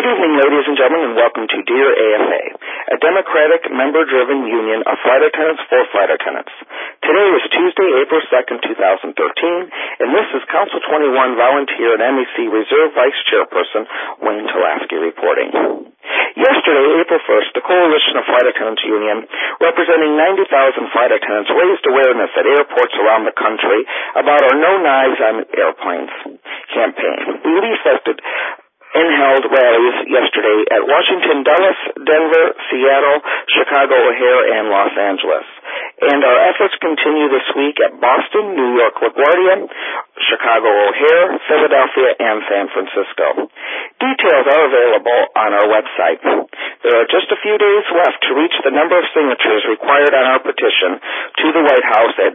Good evening, ladies and gentlemen, and welcome to Dear AFA, a Democratic, member-driven union of flight attendants for flight attendants. Today is Tuesday, April 2nd, 2013, and this is Council 21 Volunteer and MEC Reserve Vice Chairperson Wayne Tulaski reporting. Yesterday, April 1st, the Coalition of Flight Attendants Union, representing 90,000 flight attendants, raised awareness at airports around the country about our No Knives on Airplanes campaign. We leafleted and held rallies yesterday at Washington, Dulles, Denver, Seattle, Chicago O'Hare, and Los Angeles. And our efforts continue this week at Boston, New York LaGuardia, Chicago O'Hare, Philadelphia, and San Francisco. Details are available on our website. There are just a few days left to reach the number of signatures required on our petition to the White House at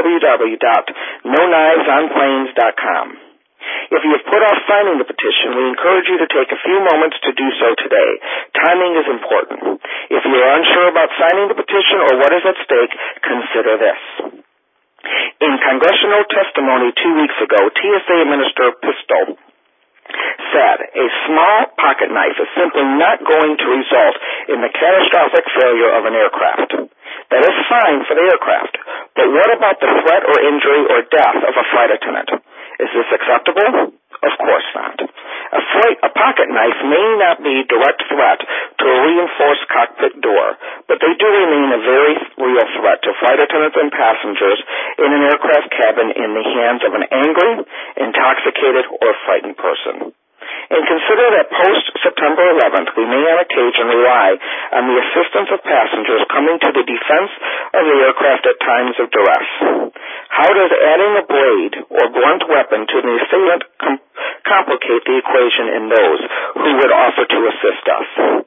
www.noknivesonplanes.com. If you have put off signing the petition, we encourage you to take a few moments to do so today. Timing is important. If you are unsure about signing the petition or what is at stake, consider this. In congressional testimony 2 weeks ago, TSA Minister Pistole said a small pocket knife is simply not going to result in the catastrophic failure of an aircraft. That is fine for the aircraft, but what about the threat or injury or death of a flight attendant? Is this acceptable? Of course not. A pocket knife may not be a direct threat to a reinforced cockpit door, but they do remain a very real threat to flight attendants and passengers in an aircraft cabin in the hands of an angry, intoxicated, or frightened person. And consider that post-September 11th, we may on occasion rely on the assistance of passengers coming to the defense of the aircraft at times of duress. How does adding a blade or blunt weapon to the assailant complicate the equation in those who would offer to assist us?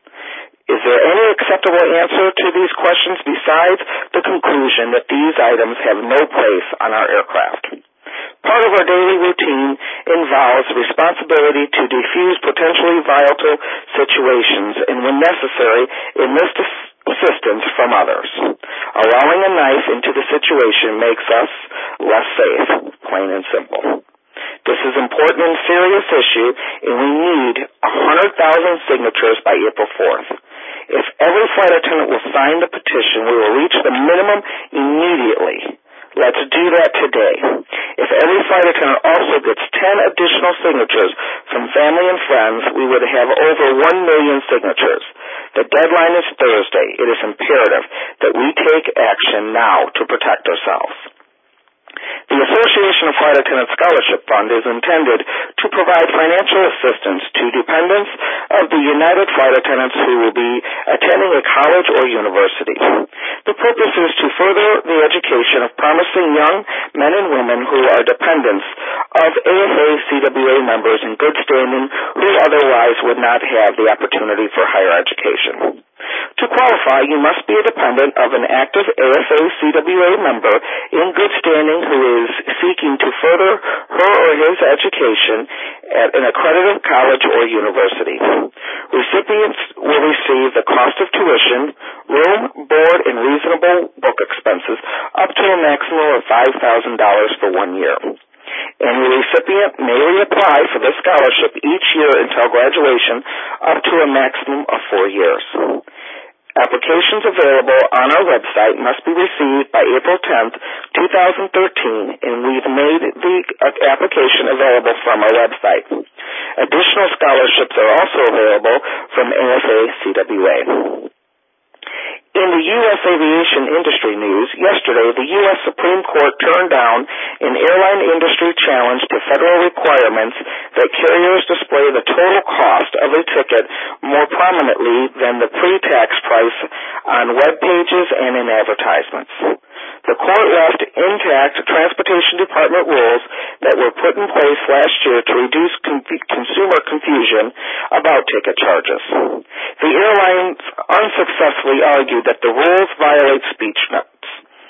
Is there any acceptable answer to these questions besides the conclusion that these items have no place on our aircraft? Part of our daily routine involves responsibility to defuse potentially volatile situations and, when necessary, enlist assistance from others. Allowing a knife into the situation makes us less safe, plain and simple. This is an important and serious issue, and we need 100,000 signatures by April 4th. If every flight attendant will sign the petition, we will reach the minimum immediately. Let's do that today. If every flight attendant also gets 10 additional signatures from family and friends, we would have over 1 million signatures. The deadline is Thursday. It is imperative that we take action now to protect ourselves. The Association of Flight Attendants Scholarship Fund is intended to provide financial assistance to dependents of the United Flight Attendants who will be attending a college or university. The purpose is to further the education of promising young men and women who are dependents of AFA-CWA members in good standing who otherwise would not have the opportunity for higher education. To qualify, you must be a dependent of an active AFA-CWA member in good standing who is seeking to further her or his education at an accredited college or university. Recipients will receive the cost of tuition, room, board, and reasonable book expenses up to a maximum of $5,000 for 1 year. And the recipient may reapply for the scholarship each year until graduation up to a maximum of 4 years. Applications available on our website must be received by April 10th, 2013, and we've made the application available from our website. Additional scholarships are also available from AFA-CWA. In the U.S. aviation industry news, yesterday the U.S. Supreme Court turned down an airline industry challenge to federal requirements that carriers display the total cost of a ticket more prominently than the pre-tax price on web pages and in advertisements. The court left intact Transportation Department rules that were put in place last year to reduce consumer confusion about ticket charges. The airlines unsuccessfully argued that the rules violate speech notes.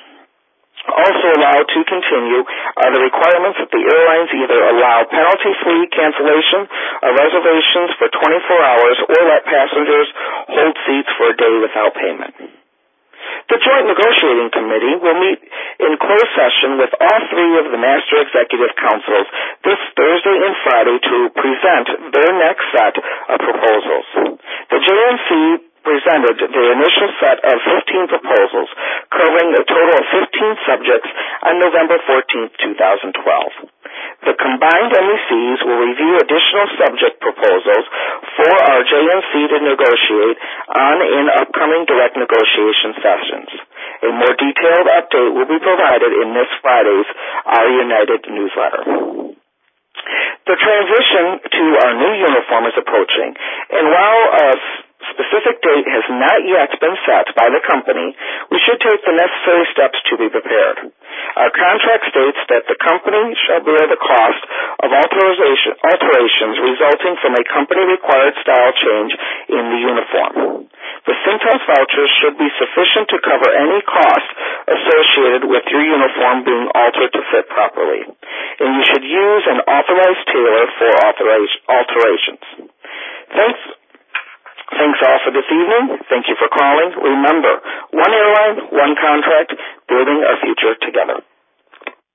Also allowed to continue are the requirements that the airlines either allow penalty-free cancellation of reservations for 24 hours or let passengers hold seats for a day without payment. The Joint Negotiating Committee will meet in closed session with all three of the Master Executive Councils this Thursday and Friday to present their next set of proposals. The JNC presented their initial set of 15 proposals, covering a total of 15 subjects on November 14, 2012. The combined NECs will review additional subject proposals for our JNC to negotiate on in upcoming direct negotiation sessions. A more detailed update will be provided in this Friday's Our United newsletter. The transition to our new uniform is approaching, and while a specific date has not yet been set by the company, we should take the necessary steps to be prepared. Our contract states that the company shall bear the cost of alterations resulting from a company-required style change in the uniform. The Cintas vouchers should be sufficient to cover any cost associated with your uniform being altered to fit properly, and you should use an authorized tailor for alterations. Thanks all for this evening. Thank you for calling. Remember, one airline, one contract, building our future together.